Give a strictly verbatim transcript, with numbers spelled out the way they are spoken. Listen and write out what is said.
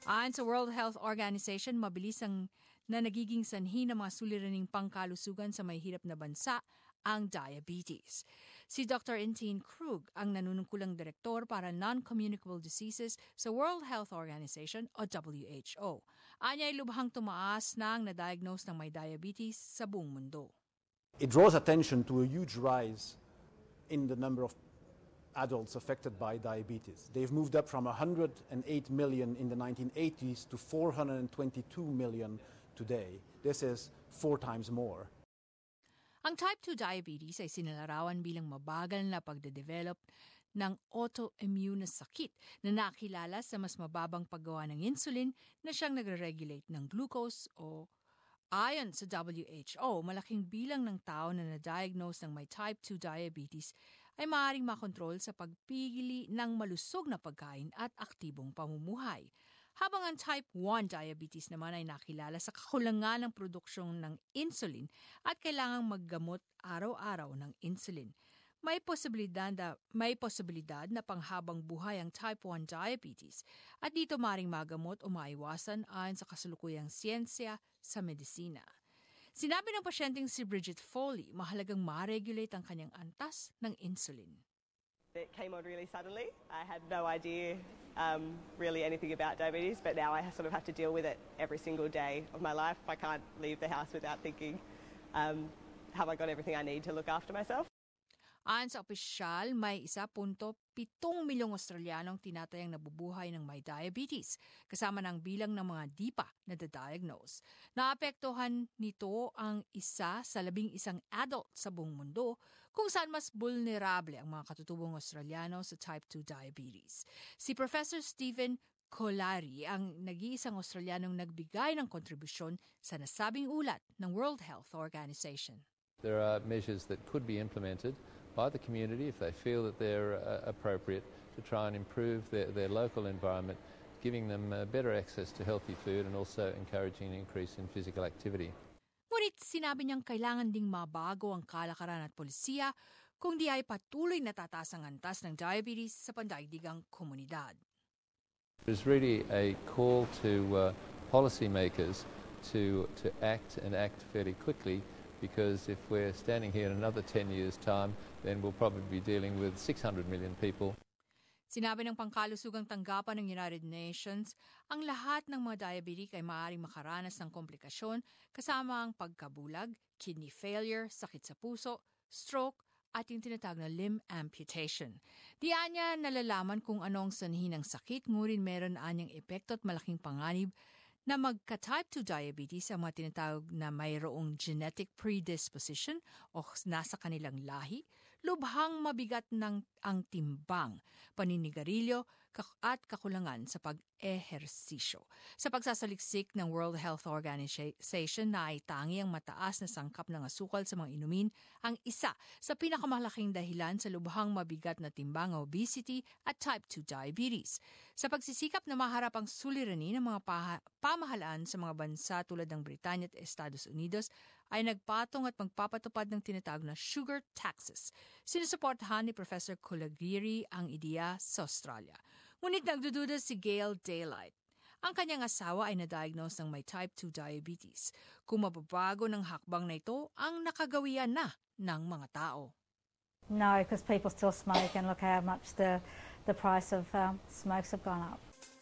Ayon sa World Health Organization, mabilis ang na nagiging sanhi ng mga suliraning pangkalusugan sa may hirap na bansa ang diabetes. Si Doctor Etienne Krug ang nanunungkulang direktor para non-communicable diseases sa World Health Organization o W H O. Anya ay lubhang tumaas nang na-diagnose ng may diabetes sa buong mundo. It draws attention to a huge rise in the number of adults affected by diabetes. They've moved up from one hundred eight million in the nineteen eighties to four hundred twenty-two million today. This is four times more. Ang type two diabetes ay sinalarawan bilang mabagal na pagde-develop ng autoimmune na sakit na nakilala sa mas mababang paggawa ng insulin na siyang nagre-regulate ng glucose o ayon sa W H O, malaking bilang ng tao na na-diagnose ng may type two diabetes ay maaaring makontrol sa pagpili ng malusog na pagkain at aktibong pamumuhay. Habang ang type one diabetes naman ay nakilala sa kakulangan ng produksyon ng insulin at kailangang maggamot araw-araw ng insulin. May posibilidad na, may posibilidad na panghabang buhay ang type one diabetes at dito maaaring magamot o maiwasan ayon sa kasalukuyang siyensya sa medisina. Sinabi ng pasyenteng si Bridget Foley, mahalagang ma-regulate ang kanyang antas ng insulin. It came on really suddenly. I had no idea um, really anything about diabetes, but now I sort of have to deal with it every single day of my life. I can't leave the house without thinking, um, have I got everything I need to look after myself? Ayon sa opisyal, may one point seven milyong Australianong tinatayang nabubuhay ng may diabetes, kasama ng bilang ng mga di pa nadadiagnose. Naapektuhan nito ang isa sa labing isang adult sa buong mundo, kung saan mas vulnerable ang mga katutubong Australiano sa type two diabetes. Si Professor Stephen Kolari ang nag-iisang Australianong nagbigay ng kontribusyon sa nasabing ulat ng World Health Organization. There are measures that could be implemented by the community if they feel that they're uh, appropriate to try and improve their, their local environment, giving them uh, better access to healthy food and also encouraging an increase in physical activity. Ngunit sinabi niyang kailangan ding mabago ang kalakaran at polisiya kung di ay patuloy na tataas ang antas ng diabetes sa pandaigdigang komunidad. There's really a call to uh, policymakers to, to act and act fairly quickly, because if we're standing here in another ten years' time, then we'll probably be dealing with six hundred million people. Sinabi ng pangkalusugang tanggapan ng United Nations, ang lahat ng mga diabetic ay maaaring makaranas ng komplikasyon kasama ang pagkabulag, kidney failure, sakit sa puso, stroke, at yung tinatawag na limb amputation. Diyan niya nalalaman kung ano ang sanhi ng sakit, ngunit meron anyang epekto at malaking panganib na magka-type two diabetes ang mga tinatawag na mayroong genetic predisposition o nasa kanilang lahi, lubhang mabigat ng ang timbang, paninigarilyo at kakulangan sa pag-ehersisyo. Sa pagsasaliksik ng World Health Organization na ay tangi ang mataas na sangkap ng asukal sa mga inumin ang isa sa pinakamalaking dahilan sa lubhang mabigat na timbang, obesity at type two diabetes. Sa pagsisikap na maharap ang suliranin ng mga paha- pamahalaan sa mga bansa tulad ng Britanya at Estados Unidos ay nagpatong at magpapatupad ng tinatawag na sugar taxes. Sinusuportahan ni Professor Kolagiri ang ideya sa Australia. Ngunit nagdududa si Gail Daylight. Ang kanyang asawa ay na-diagnose ng may type two diabetes. Kung mababago ng hakbang na ito, ang nakagawian na ng mga tao. No, because people still smoke and look how much the, the price of um, smokes have gone up.